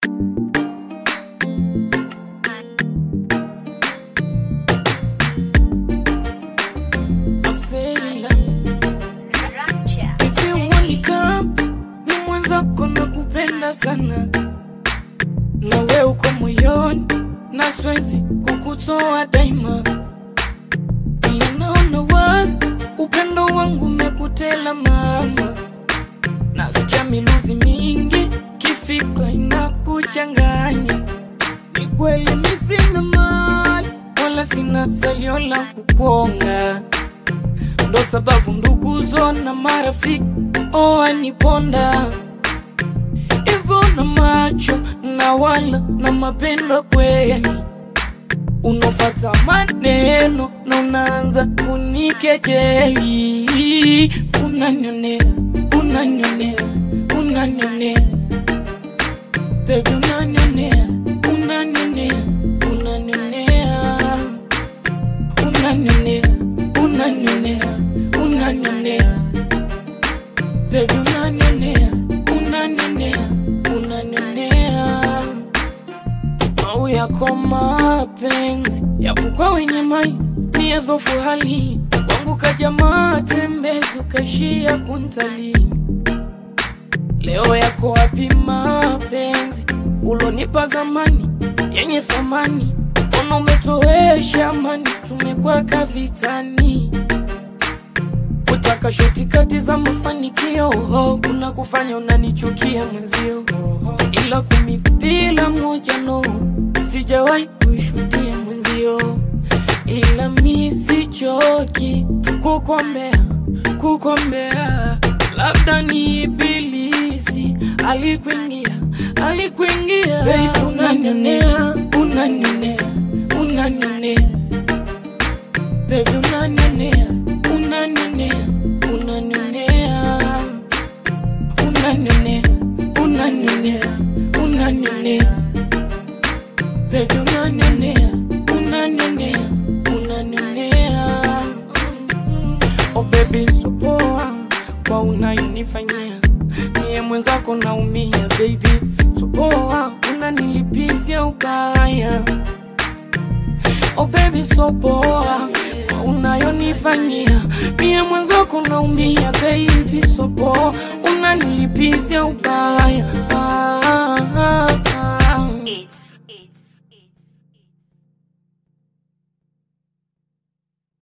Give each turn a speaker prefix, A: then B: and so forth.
A: Sana na wewe uko moyoni na siwezi kukutoa daima, ila naona wazi upendo wangu umekutela mama. Nasikia miluzi mingi kifikra inakuchanganya. Ni kweli mimi sina mali wala sina salio la kukuonga, ndo sababu ndugu zona marafiki waniponda na macho na wala na mapendo kweli. Unafuata maneno na unaanza kunikejeli. Unanyonea, unanyonea, unanyonea baby, unanyonea, unanyonea, unanyonea, unanyonea, unanyonea, unanyonea baby, unanyonea, unanyonea, unanyonea. Mau yako mapenzi yapo kwa wenye mali, ni dhofu hali wangu kajamaa tembezi ukashia kuntali. Leo yako wapi mapenzi ulonipa zamani yenye thamani? Ona umetoesha amani, tumekuwa kavitani. Kutaka shoti kati za mafanikio kuna kufanya unanichukia mwenzio, ila kumipila moja no sijawahi kuishutia mwenzio. Ila mimi sichoki kukombea, kukombea, labda ni ibilisi alikuingia, alikuingia. Baby, unanyonea, unanyonea, unanyonea baby, unanyonea, unanyonea, unanyonea, unanyonea, unanyonea, unanyonea baby, unanyonea, unanyonea, unanyonea. Oh baby, so poa kwa unayonifanyia, mie mwenzako naumia baby. So poa unanilipizia ubaya. Oh baby, so poa unayonifanyia, mie mwenzako naumia baby. So poa unanilipizia ubaya.